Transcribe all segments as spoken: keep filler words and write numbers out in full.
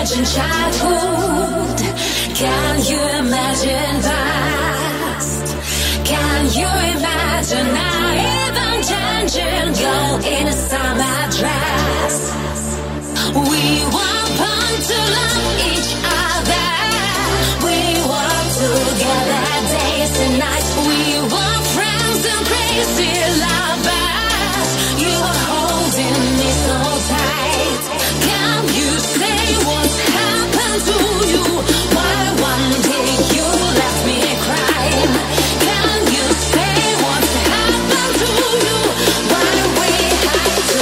imagine childhood? Can you imagine past? Can you imagine now even changing girl in a summer dress? We were born to love each other. We walk together days and nights. We were friends and crazy lovers. You were holding me so tight. Can you say what's happened to you? Why one day you left me crying? Can you say what's happened to you? Why we had to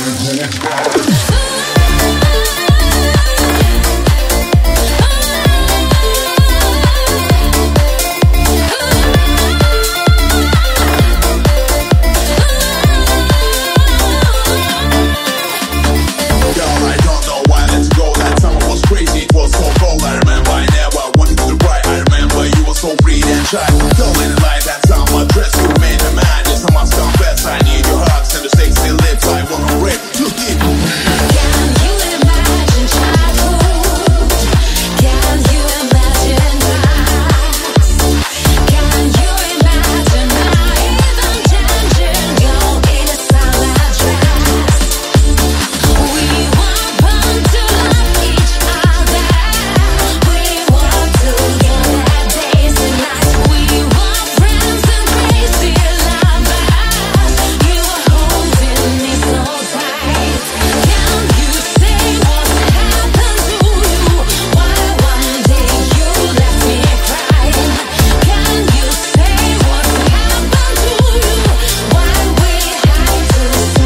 try telling life that summer dress you made me mad. Yes, I must confess I need your hugs and the sexy lips I wanna rip to deep. Can you imagine childhood? Can you imagine past? Can you imagine now even changing girl in a summer dress? We were born to love each other. We walk together days and nights. We were friends and crazy lovers. You were holding me so tight. Can you say what's happened to you? Why one day you left me crying? Can you say what's happened to you? Why we had to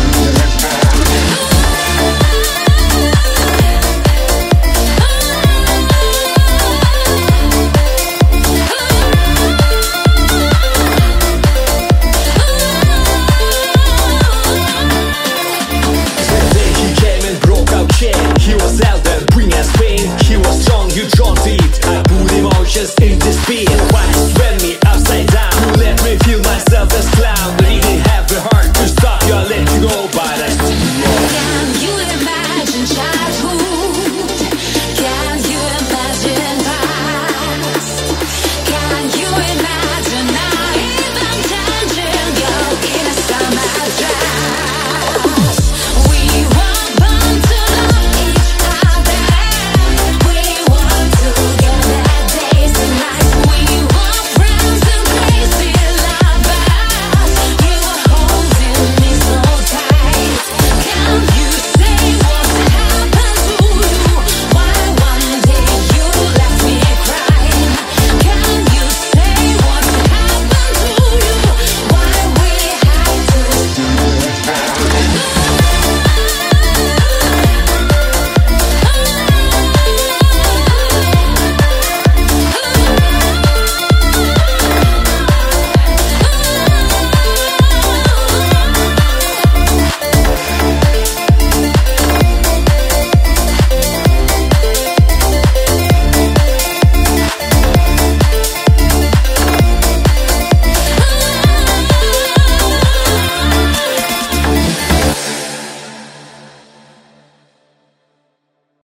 The day he came and broke out chain. He was out there, bring us pain. He was strong, you don't beat. I put emotions in this beat. Why spread me upside down? You let me feel myself as clown. Really have the heart to stop you, I let you go by.